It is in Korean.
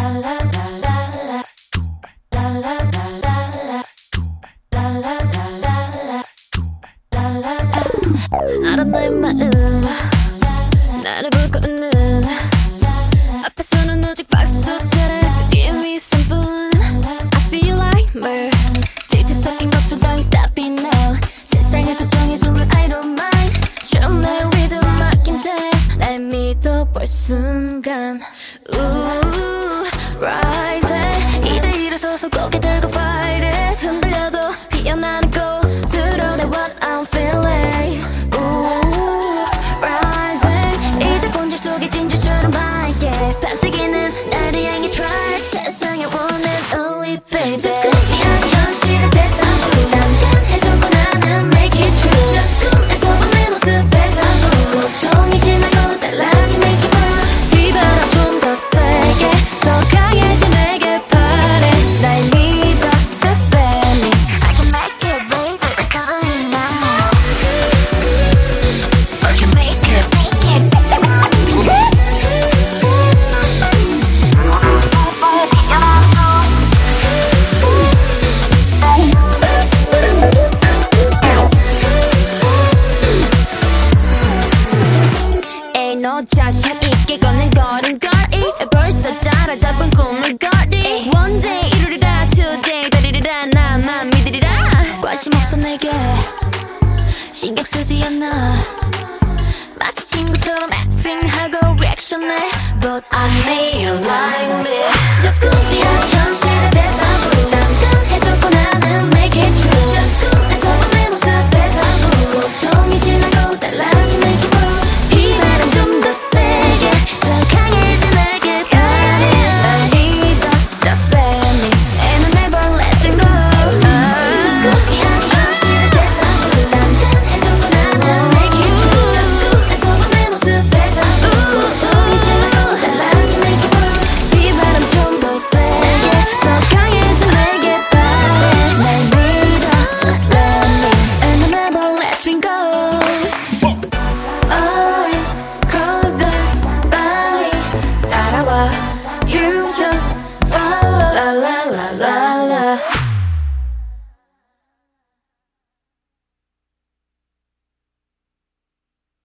알아 너의 마음 나를 보고 웃는 앞에서는 오직 박수 소리 그 뒤에 미소뿐 I see you like me 질투 섞인 걱정 따위 stop it now 세상에서 정해준 룰 I don't mind 처음 날 리듬 맡긴 채날 믿어볼 순간 Ooh, rising 이제 일어서서 고개 들고 fight it 흔들려도 피어나는 꽃 드러내 what I'm feeling Ooh, rising 이제 본질 속에 진주처럼 밝게 반짝이는 나를 향해 try 세상의 one and only baby Just 꿈이야 현실의 대상으로 단단해졌고 나는 make it true Just 꿈에서 본 내 모습에서 고통이 지나고 달라진 내 기분 이 바람 좀 더 세게 더 강해진 내게 바래 날 믿어 Just let me I can make it raise it going now I can make it 에이 너 자신 있게 걷는 걸음걸이 벌써 따라잡은 꿈을 거리 One day 이루리라 Today 다리리라 나만 믿으리라 관심 없어 내게 신경 쓰지 않아 마치 친구처럼 acting하고 리액션해 But I see you like me Just 꿈이야 현실의 대상으로 단단해졌고 나는 make it true Just 꿈에서 본 내 모습에서 고통이 지나고 달라진 내 기분 이 바람 좀 더 세게 더 강해진 내게 바래 날 믿어 Just let me And I'll never let you go Just 꿈이야 현실의 대상으로 단단해졌고 나는 make it true Just 꿈에서 본 내 모습에서 고통이 지나고 달라진 내 기분 이 바람 좀 더 세게 더 강해진 내게 바래 날 믿어 Just let me And I'll never let you go Always closer 빨리 따라와 You just